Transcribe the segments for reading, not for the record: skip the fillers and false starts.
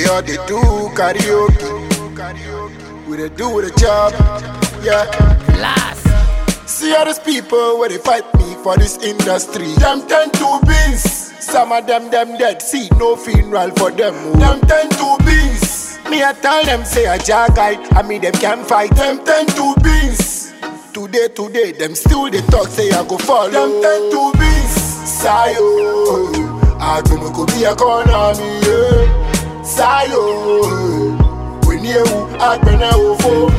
all they do karaoke. We they do the job, yeah. Last. See all these people where they fight me for this industry. Them 10-2 beans. Some of them dead. See no funeral for them. Oh. Them 10-2 beans. Me I tell them say a jagged. I mean them can't fight. Them 10-2 beans. Today, them still they talk say I go follow. Them 10-2 beans. Sayo, I don't go be a corner me. Yeah. Sayo, when you I been a phone.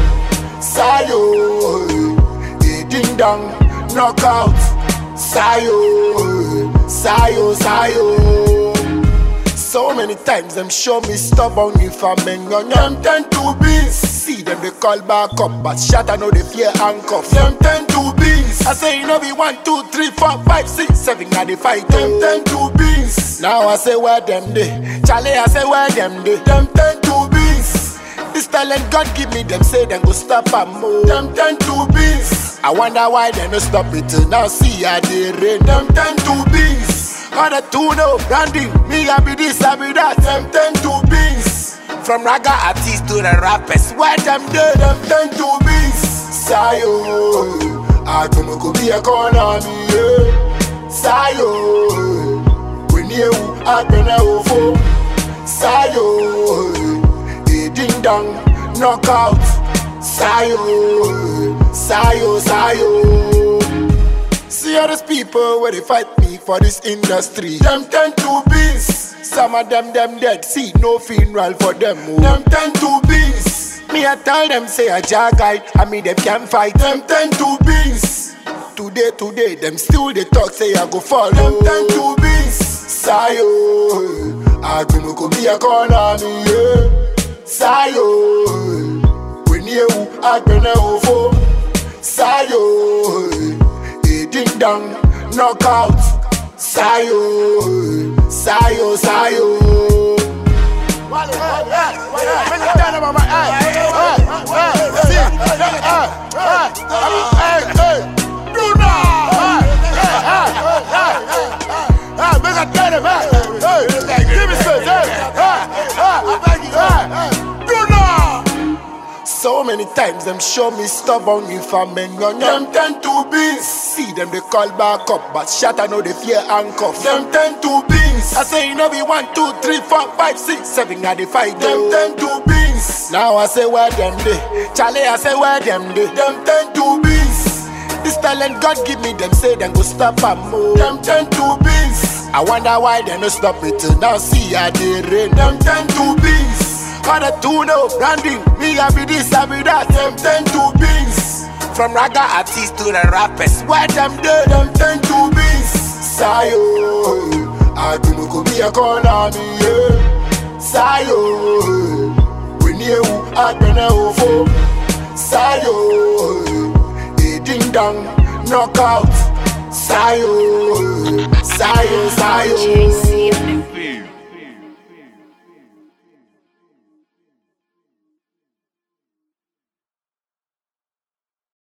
Sayo, ding dong, knockout. Sayo, sayo, sayo. So many times them show me stubborn if I'm on them 10-2 beans. See them they call back up, but shot I know they fear handcuff. Them 10-2 beans. I say you know be 1, 2, 3, 4, 5, 6, 7 now they fight. Them 10-2 beans. Now I say where them they. Charlie I say where them they. Them 10-2 beans. This talent God give me, them say them go stop and move. Them 10-2 beans. I wonder why they no stop it till now see how they rain. Them 10-2 beans. All the two no branding, me I be this, I be that. Them 10-2 beans. From raga artists to the rappers, where them do them 10-2 beans. Sayo, I don't go be a corner me. Yeah. Sayo, when you I been a phone. Sayo, ding dong, knockout. Sayo, sayo, sayo. See all these people where they fight me for this industry. Them 10-2 beans. Some of them dead. See no funeral for them. Oh. Them 10-2 beans. Me I tell them say a jagged. I mean them can't fight. Them 10-2 beans. Today, them still they talk say I go follow. Them 10-2 beans. Sayo, I don't go be a corner me. Yeah. Sayo, when you I been a phone. Sayo, ding dong, knockout. Sayo, sayo, sayo. Make it down about my do now. Make it down about. Give me so many times them show me stubborn if I'm on them 10-2 beans. See them they call back up, but shot I know they fear handcuff. Them 10-2 beans. I say you know be 1, 2, 3, 4, 5, 6, 7 now they fight. Them 10-2 beans. Now I say where them they. Charlie I say where them they. Them 10-2 beans. This talent God give me, them say them go stop and move. Them 10-2 beans. I wonder why they no stop it till now see how they rain. Them 10-2 beans. All the two no branding, me I be this, I be that. Them 10-2 beans. From raga artists to the rappers, where them do them 10-2 beans. Sayo, I don't go be a corner me. Yeah. Sayo, when you I been a phone. Sayo, ding dong, knockout. Sayo,